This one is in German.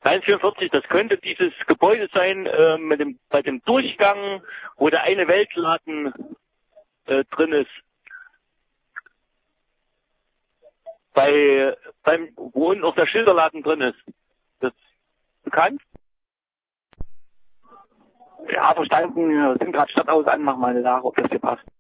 Nein, 44, das könnte dieses Gebäude sein, bei dem Durchgang, wo der eine Weltladen drin ist. Wo unten auch der Schilderladen drin ist. Das ist bekannt? Ja, verstanden. Wir sind gerade Stadthaus an, mach mal nach, ob das hier passt.